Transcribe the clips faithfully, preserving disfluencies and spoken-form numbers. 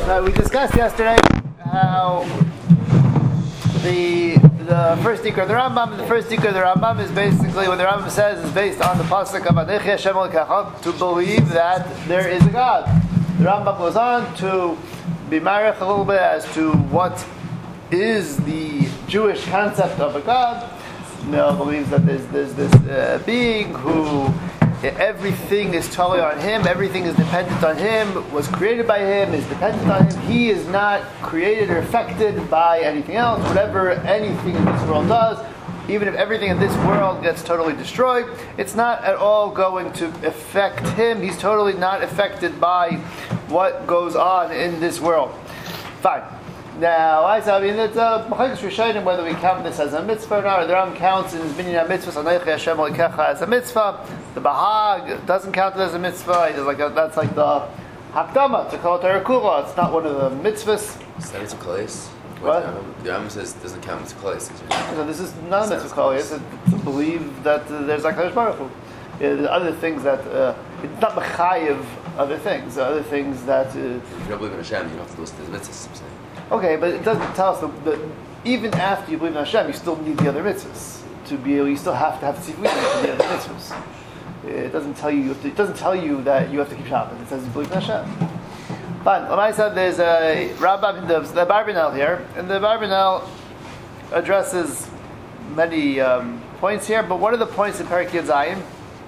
Uh, we discussed yesterday how the the first ikar of the Rambam, the first ikar of the Rambam is basically what the Rambam says is based on the pasuk of Anechi Hashem Elokecha, to believe that there is a God. The Rambam goes on to be marich a little bit as to what is the Jewish concept of a God. You know, believes that there's, there's this uh, being who everything is totally on him, everything is dependent on him, was created by him, is dependent on him. He is not created or affected by anything else. Whatever anything in this world does, even if everything in this world gets totally destroyed, it's not at all going to affect him. He's totally not affected by what goes on in this world. Fine. Now, I mean, it's a machlokas rishonim whether we count this as a mitzvah or not. The Ram counts in his binyan mitzvahs Anechi Hashem Elokecha as a mitzvah. The Bahag doesn't count it as a mitzvah. He's like a, that's like the hakdama to call it a kula. It's not one of the mitzvahs. Is that mitzvah kolis? What? The Ram says it doesn't count mitzvah kolis. So this is not a mitzvah kolis. It's to believe that uh, there's a Kadosh Baruch Hu. Yeah, there's other things that uh, it's not mechayev other things. Other things that. Uh, if you don't believe in Hashem, you don't have to listen to the mitzvahs. I'm saying. Okay, but it doesn't tell us that, that even after you believe in Hashem, you still need the other mitzvahs to be able. You still have to have tzivui for the other mitzvahs. It doesn't tell you. It doesn't tell you that you have to keep Shabbos. It says you believe in Hashem. Fine. Like I said, there's a Rabbah, the, the Barbanel here, and the Barbanel addresses many um, points here. But one of the points in Perek Yud Zayin,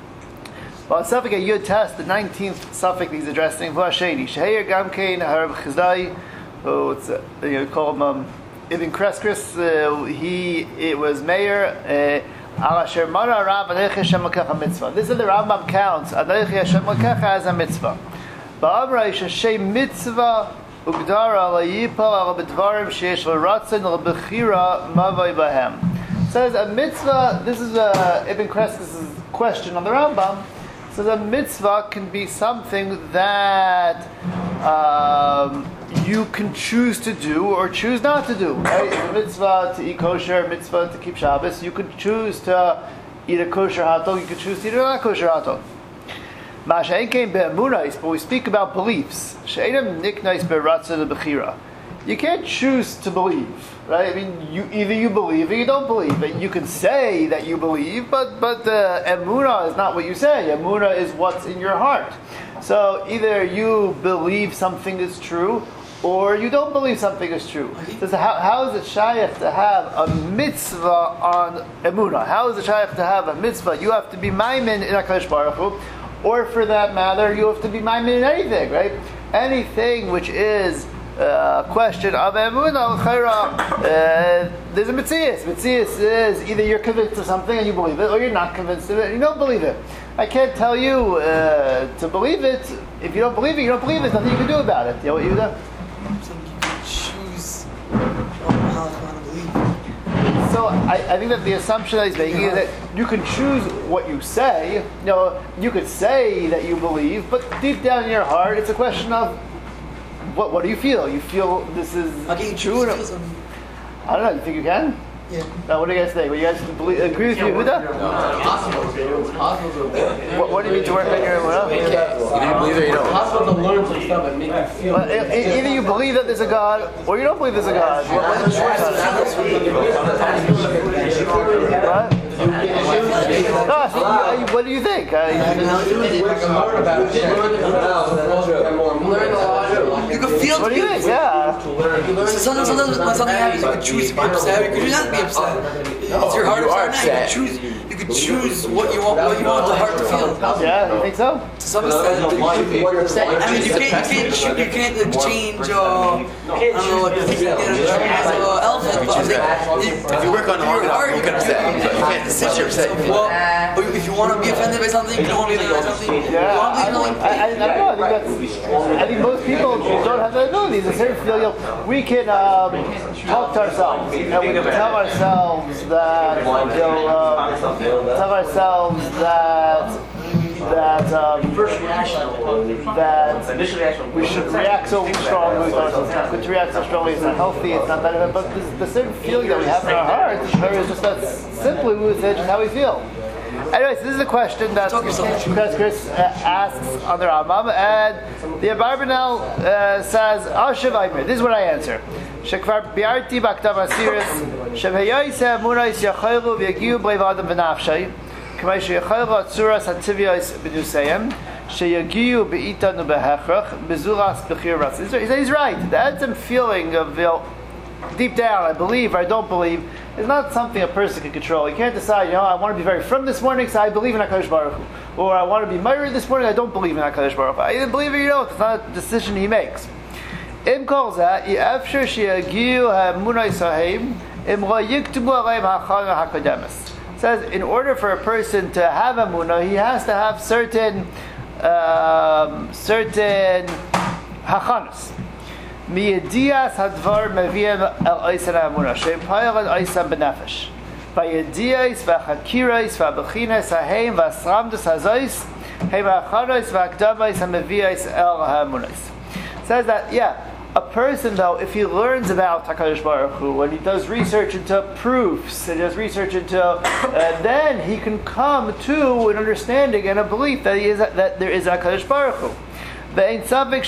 well, Suffolk Yud Test, the nineteenth Suffolk he's addressing, V'Hasheni Sheheir Gamkein Harab Chizdai. Oh, it's uh, you know, call him um, Ibn Kreskris. Uh, he it was mayor. Al Asher Mara Rab Anechi Hashem Elokecha mitzvah. This is the Rambam counts Anechi Hashem Elokecha as a mitzvah. Ba'amra Yishashay mitzvah ugdara layipal al b'dvarim sheyesh l'ratzin l'bechira mavay bahem. Says a mitzvah. This is uh, Ibn Kreskris' question on the Rambam. Says a mitzvah can be something that. Um, you can choose to do or choose not to do. Right? It's a mitzvah to eat kosher, a mitzvah to keep Shabbos. You could choose to eat a kosher hot dog, you could choose to eat a not kosher hot dog. But we speak about beliefs. You can't choose to believe, right? I mean, you, either you believe or you don't believe. You can say that you believe, but but uh, emunah is not what you say. Emunah is what's in your heart. So either you believe something is true, or you don't believe something is true. So how, how is it shaykh to have a mitzvah on emunah? How is it shaykh to have a mitzvah? You have to be maimin in HaKadosh Baruch Hu, or for that matter, you have to be maimin in anything, right? Anything which is a uh, question of emunah, uh, there's a mitzias. Mitzias is either you're convinced of something and you believe it, or you're not convinced of it and you don't believe it. I can't tell you uh, to believe it. If you don't believe it, you don't believe it. There's nothing you can do about it. You know what you do? You can choose how you want to believe. So I, I think that the assumption that he's making is that you can choose what you say. You know, you could say that you believe, but deep down in your heart, it's a question of what what do you feel? You feel this is okay, you true? Or, I don't know. You think you can? Yeah. Now, what do you guys think? Will you guys believe, agree with Yehuda? No, it's possible. What, what do you mean to work on your emunah? Either you believe it or you don't. It's possible to learn some stuff and make you feel. But either you believe that there's a God, or you don't believe there's a God. What, what's the choice on it? What? No, so you, what do you think? Uh, you can feel what do you think? Yeah. Sometimes, sometimes when something happens, you can choose to be upset, or you can choose not to be upset. It's your heart upset. You can choose. You can choose what you want. What you want the heart to feel. Yeah, you think so? To some extent. I mean, you can't. You can't. You can't like, change. Uh, I don't know, like thinking as an elephant. But if you work on your heart, you can upset. You can't sit here upset. Well, if you want to be offended by something, you don't want to be offended by something. Yeah. You want to be offended by I, I, I don't know. I think that's. I think most people don't have that ability. There's a certain feel. You know, we can um, talk to ourselves, and we can tell ourselves that. You know, um, tell ourselves that. That um, that we should react so strongly. It's not good to react so strongly. It's not healthy. It's not better. But the certain feeling that we have in our hearts is just that simply we would say just how we feel. Anyway, so this is a question that Chris, Chris uh, asks on the Rambam, and the Abarbanel uh, says, Ashav Aimer. This is what I answer. Shekvar biarti baktav asiris shevhayayse munais yachaylu v'yagiu b'leiv adam v'nafshay k'may sheyachaylu atzuras hativiyos b'nusayim sheyagiu b'itanu b'hechrach b'zuras b'chir ras. He says he's right. The etzem feeling of, you know, deep down, I believe or I don't believe, is not something a person can control. You can't decide, you know, I want to be very from this morning, so I believe in HaKadosh Baruch Hu. Or I want to be married this morning, I don't believe in HaKadosh Baruch Hu. I either believe it or you don't. It's not a decision he makes. Im kol zeh, ye'efshir sheyagiu ha'emunah yisahim, im lo yiktubu aleim ha'chana ha'kademis. It says, in order for a person to have emunah, he has to have certain, um, certain hachanas. Miyadias hadvar meviem el oisan ha'emunah, she'im payal el oisan b'nefesh. Vayadias v'chakirais v'abechinas ha'heim v'asramdus ha'zois, heim ha'chanos v'akdamais ha'mevias el ha'emunahs. Says that, yeah, a person though, if he learns about HaKadosh Baruch Hu, and he does research into proofs, and he does research into, uh, then he can come to an understanding and a belief that he is that there is HaKadosh Baruch Hu. And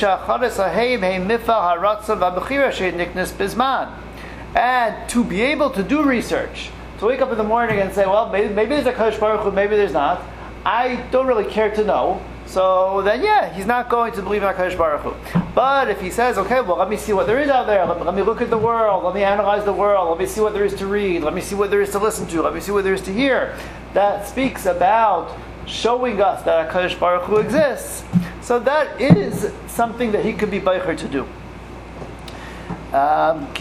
to be able to do research, to wake up in the morning and say, well, maybe, maybe there's HaKadosh Baruch Hu, maybe there's not, I don't really care to know. So then, yeah, he's not going to believe in HaKadosh Baruch Hu. But if he says, okay, well, let me see what there is out there. Let me, let me look at the world. Let me analyze the world. Let me see what there is to read. Let me see what there is to listen to. Let me see what there is to hear. That speaks about showing us that HaKadosh Baruch Hu exists. So that is something that he could be beicher to do. Um,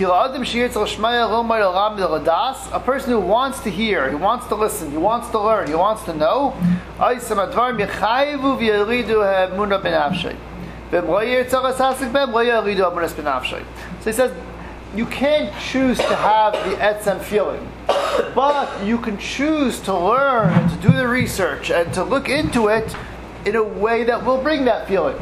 a person who wants to hear, he wants to listen, he wants to learn, he wants to know. So he says, you can't choose to have the etzem feeling, but you can choose to learn and to do the research and to look into it in a way that will bring that feeling.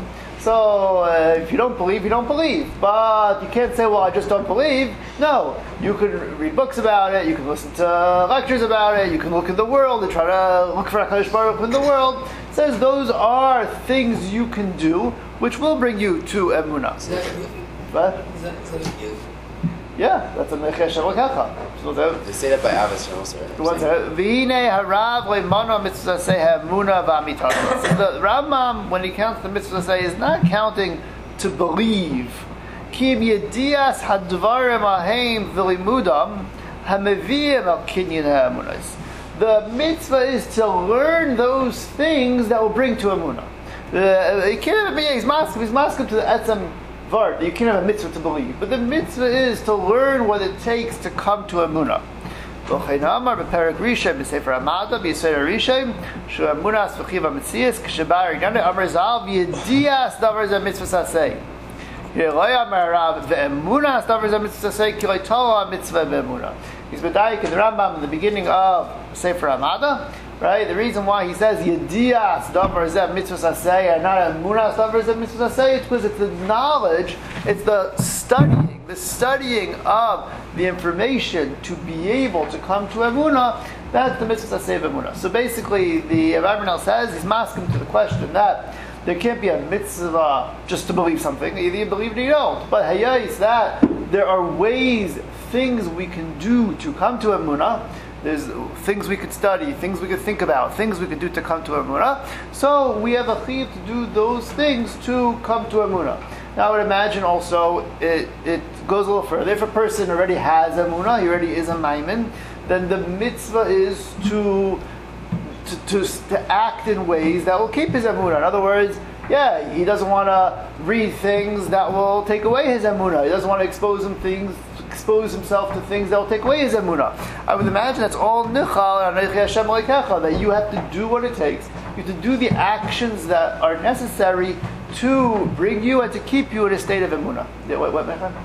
So uh, if you don't believe, you don't believe. But you can't say, well, I just don't believe. No, you can read books about it, you can listen to lectures about it, you can look at the world and try to look for HaKadosh Baruch Hu in the world. It says those are things you can do which will bring you to emunah. Is that What? is that, is that a gift? Yeah, that's a mechesh elokecha. So that, They say that by Avos also. What's that? V'hinei harav le'mano mitzvah say ha'emunah v'amitat. So the Rambam, when he counts the mitzvah say, is not counting to believe. Ki im yedias hadvarim aheim v'limudam ha'meviim al kinyan ha'emunahs. The mitzvah is to learn those things that will bring to emunah. Uh, you can't be he's masking, he's masking to the etzem vard. You can't have a mitzvah to believe, but the mitzvah is to learn what it takes to come to emunah. V'cheinamar b'perek rishem b'sefer Amada b'yisrael rishem shu emunah s'v'chiv ha'metzias k'shebar yigane amar zal v'yedias davar zeh mitzvah sasei. Yeloi amar Rav v'emunah davar zeh mitzvah sasei ki lo tolo mitzvah v'emunah. He's medayik in the Rambam in the beginning of Sefer Amada. Right? The reason why he says Yedias Davar Zeh Mitzvah Sasei and not Emunah Davar Zeh Mitzvah Sasei, it's because it's the knowledge, it's the studying, the studying of the information to be able to come to Emunah. That's the Mitzvah Sasei of Emunah. So basically, the Abarbanel says he's masking to the question that there can't be a mitzvah just to believe something. Either you believe it or you don't. But hayais that there are ways, things we can do to come to Emunah. There's things we could study, things we could think about, things we could do to come to Emunah. So we have a chiyuv to do those things to come to Emunah. Now I would imagine also it, it goes a little further. If a person already has Emunah, he already is a maimin, then the mitzvah is to to, to to act in ways that will keep his Emunah. In other words, yeah, he doesn't want to read things that will take away his Emunah. He doesn't want to expose him things. expose himself to things that will take away his emunah. I would imagine that's all nichal and Hashem leikecha, that you have to do what it takes. You have to do the actions that are necessary to bring you and to keep you in a state of emunah. Yeah, what, what, Mechan?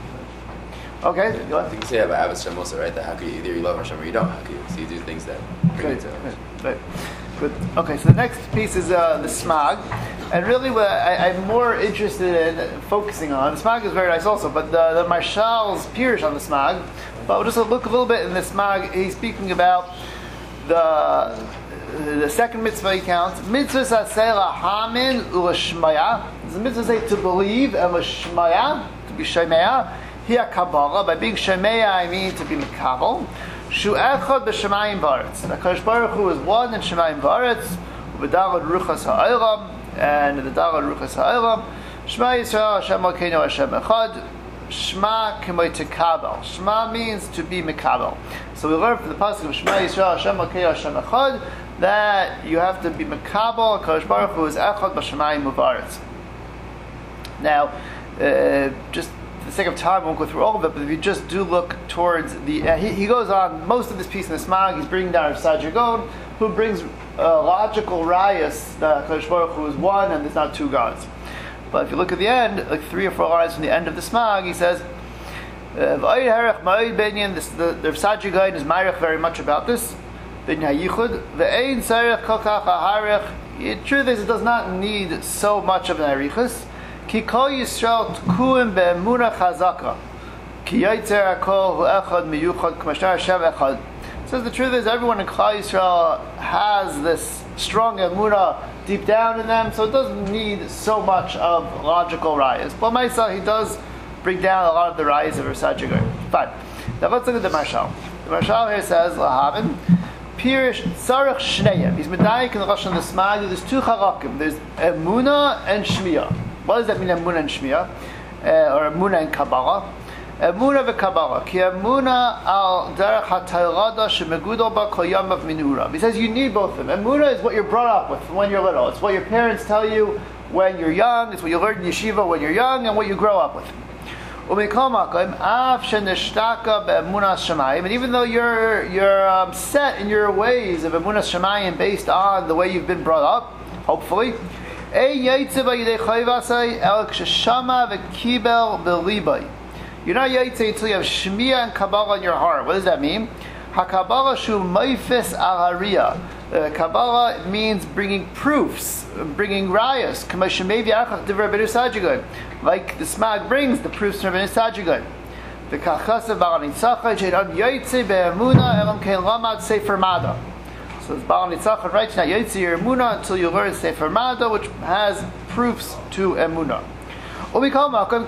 Okay, go ahead. You can say that by Avos Hashem also, right? That how could you, either you love Hashem or you don't. How could you? So you do things that bring you to Hashem. Right. Good. Okay, so the next piece is uh, the smag. And really what I, I'm more interested in focusing on, the smag is very nice also, but the, the Marshal's Pirush on the smag. But we'll just look a little bit in the smag. He's speaking about the the second mitzvah he counts, mitzvah saseh lahamin u'lashmaya. The mitzvah say to believe and lashmaya, to be shemaya. Here Kabbalah, by being shemaya I mean to be mekabel. Shu echad b'shemayim v'aretz. The Kadosh Baruch Hu is one in shemayim v'aretz, v'darad ruchas ha'olam, and the darad ruchas ha'olam. Shema Yisrael Hashem Elokeinu Hashem Echad. Shema k'may tekabel. Shema means to be mekabel. So we learn from the pasuk of Shema Yisrael Hashem Elokeinu Hashem Echad that you have to be mekabel. Kadosh Baruch Hu is echad b'shemayim v'aretz. Now, uh, just for the sake of time, I won't go through all of it, but if you just do look towards the... Uh, he, he goes on, most of this piece in the Smag, he's bringing down Saadia Gaon, who brings uh, logical rayas that Kadosh Baruch Hu is one and there's not two gods. But if you look at the end, like three or four lines from the end of the Smag, he says, V'ayid herech ma'ayid benyan, the the Saadia Gaon is ma'arech very much about this, ben hayichud, ve'ein tzarech kol kach ha'harech. The truth is, it does not need so much of an arichus. Ki kol Yisrael tkuim be'emunah chazaka. Ki yaitzer hakol hu echad miyuchad k'mashtar Hashem echad. Says the truth is, everyone in Klal Yisrael has this strong emunah deep down in them, so it doesn't need so much of logical rayas. But Maisa, he does bring down a lot of the rayas of Saadia Gaon. Fine. Now let's look at the Marshal. The Marshal here says, Lahavin, Pirish Tzarech Shneyem. He's medayik in the Rosh Hashanah Smag. There's two chalakim. There's emunah and shmiyah. What does that mean, emunah and shmiyah? Uh, or emunah and Kabbalah? Emunah v'Kabbalah. Ki emunah al derech ha'tayrada shemegudol ba kol yamav minura. He says you need both of them. Emunah is what you're brought up with when you're little. It's what your parents tell you when you're young. It's what you learn in yeshiva when you're young, and what you grow up with. Umikol makom av shenishtaka be'emunah shemayim. And even though you're you're um, set in your ways of emunah shemayim based on the way you've been brought up, hopefully. Ei yaitze b'yidei chayvasai el k'sheshama v'kibel b'libay. You're not yaitze until you have shmiyah and Kabbalah in your heart. What does that mean? HaKabbalah shu maifis al hariyah. Kabbalah means bringing proofs, bringing rayas. Like the Smag brings the proofs from Saadia Gaon. The Kachasav Baal Nitzachon she'eran yaitze be'emunah elam kein lamad sefer mada. So it's Baal Nitzachon writes not yaitze your emunah until you learn sefer mada, which has proofs to emunah. But it's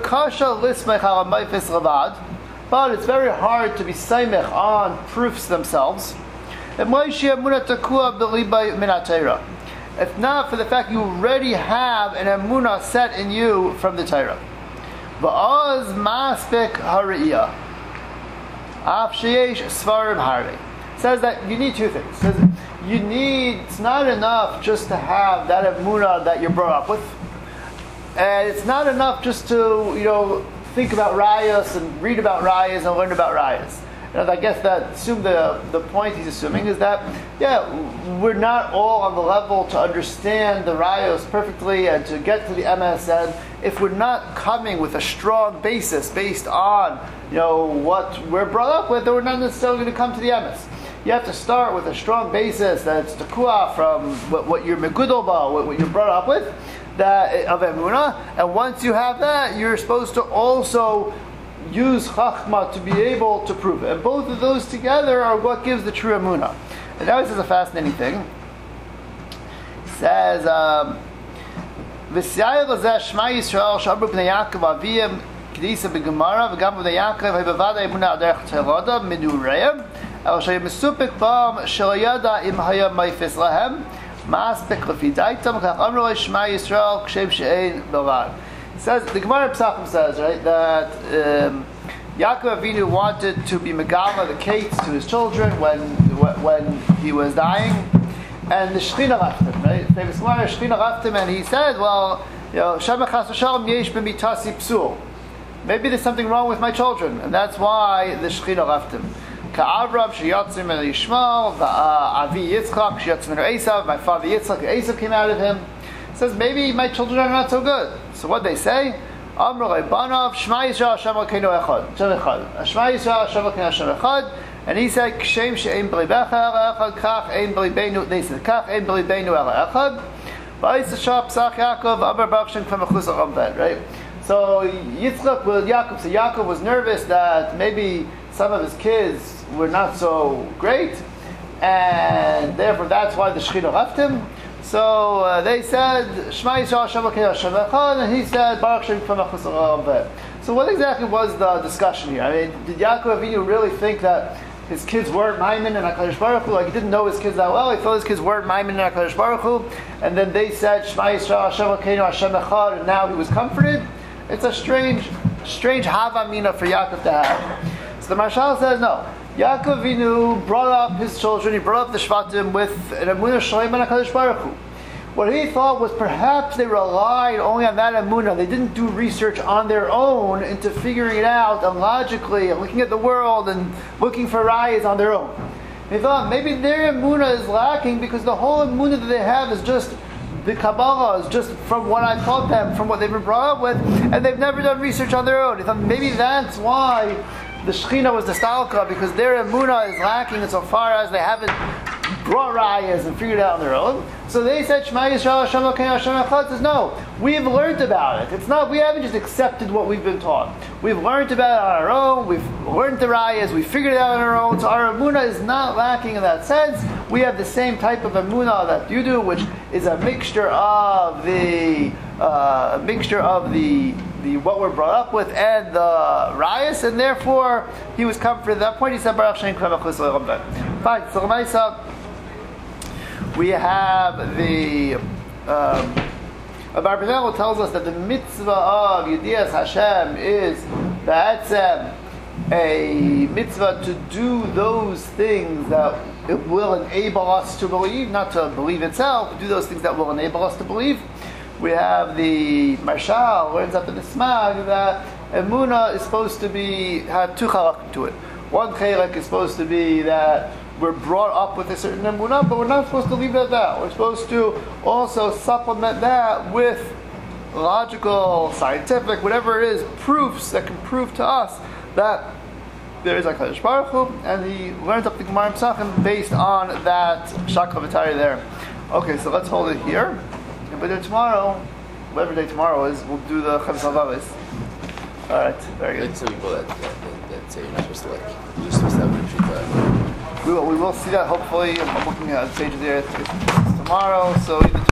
very hard to be saimech on proofs themselves. If not for the fact you already have an emunah set in you from the Torah. V'oz maspek hariyah. Af sheyesh svarim harei. Says that you need two things. Says you need, it's not enough just to have that emunah that you're brought up with. And it's not enough just to, you know, think about rayas and read about rayas and learn about rayas. And I guess that assume the the point he's assuming is that, yeah, we're not all on the level to understand the rayos perfectly and to get to the M S N if we're not coming with a strong basis based on, you know, what we're brought up with, then we're not necessarily going to come to the M S. You have to start with a strong basis that's tekua from what, what you're megudol ba, what, what you're brought up with, that of emunah, and once you have that, you're supposed to also use chachma to be able to prove it. And both of those together are what gives the true emunah. And now he says a fascinating thing. He says, "V'sayil lazeh Shema Yisrael shabru b'nei Yaakov aviyim k'disa b'gemara v'gam b'nei Yaakov ha'bevada emunah aderech teroda minureim el sheyim mesupik b'am shelayada im haya maifis lahem maspek lefidaitam kach amroi Shema Yisrael k'shem she'ein belvad." Says the Gemara Pesachim says, right, that um, Yaakov Avinu wanted to be Megala the Kates to his children when when he was dying, and the Shechina left him. Right, famous Gemara, Shechina left him, and he said, "Well, you know, Shemachas V'Shalom Yesh B'Mitasi Psul. Maybe there's something wrong with my children, and that's why the Shechina left him." Ka'Avram sheyatzim min Yishmael, Avi Yitzchak sheyatzim min Esav. My father Yitzchak, Esav came out of him. Says maybe my children are not so good. So what they say? Amru Banav Shema Yisrael Hashem Elokeinu Echad. Shema Yisrael Hashem Elokeinu Hashem Echad. And he said, Kshem she'ein b'libecha ela echad, kach ein b'libeinu. They said, kach ein b'libeinu ela echad. V'ayis Hashem Psach Yaakov Amar Baruch Shem K'mem Achus Aramved. Right. So Yitzchak with Yaakov. So Yaakov was nervous that maybe some of his kids were not so great. and therefore that's why the Shekhinah left him. So uh, they said, Shema Yisrael Hashem Elokeinu Hashem Echad, and he said, Baruch Shem Yikvam Achos Olam Veh. So what exactly was the discussion here? I mean, did Yaakov Avinu really think that his kids weren't Maimin and HaKadosh Baruch Hu? Like, he didn't know his kids that well. He thought his kids weren't Maimin and HaKadosh Baruch Hu. And then they said, Shema Yisrael Hashem Elokeinu Hashem Echad, and now he was comforted. It's a strange, strange Hava Mina for Yaakov to have. So the Marshal says, no. Yaakov Avinu brought up his children, he brought up the Shvatim with an Emunah Shalem and HaKadosh Baruch Hu. What he thought was perhaps they relied only on that Emunah. They didn't do research on their own into figuring it out and logically and looking at the world and looking for rayas on their own. He thought maybe their Emunah is lacking because the whole Emunah that they have is just the Kabbalah, is just from what I taught them, from what they've been brought up with, and they've never done research on their own. He thought maybe that's why the Shekhinah was the Stalka, because their Emunah is lacking insofar as they haven't brought rayas and figured it out on their own. So they said, Shema Yisrael Hashem Elokeinu Hashem Echad. Says, no, we've learned about it. It's not, we haven't just accepted what we've been taught. We've learned about it on our own. We've learned the rayas. We figured it out on our own. So our Emunah is not lacking in that sense. We have the same type of Emunah that you do, which is a mixture of the uh, a mixture of the the what we're brought up with and the rayas, and therefore he was comforted. At that point, he said, Baruch Shem Yikvam Achos Olam Veh. Fine. So L'maisa, we have the um, Abarbanel tells us that the mitzvah of Yedias Hashem is ba'atzem a mitzvah to do those things that it will enable us to believe, not to believe itself, but do those things that will enable us to believe. We have the Marshal learns up in the Smag that Emunah is supposed to be have two chalakim to it. One chalak is supposed to be that we're brought up with a certain Emunah, but we're not supposed to leave it at that. We're supposed to also supplement that with logical, scientific, whatever it is, proofs that can prove to us that there is a HaKadosh Baruch Hu, and he learns up the Gemara Pesachim based on that Shakla V'Tari there. Okay, so let's hold it here. But then tomorrow, whatever day tomorrow is, we'll do the Chavis Havavis. Alright, very good. Like some people that, that, that, that say you're not supposed to like, you're just supposed to have a We will, we will see that hopefully. I'm looking at the page there tomorrow, so either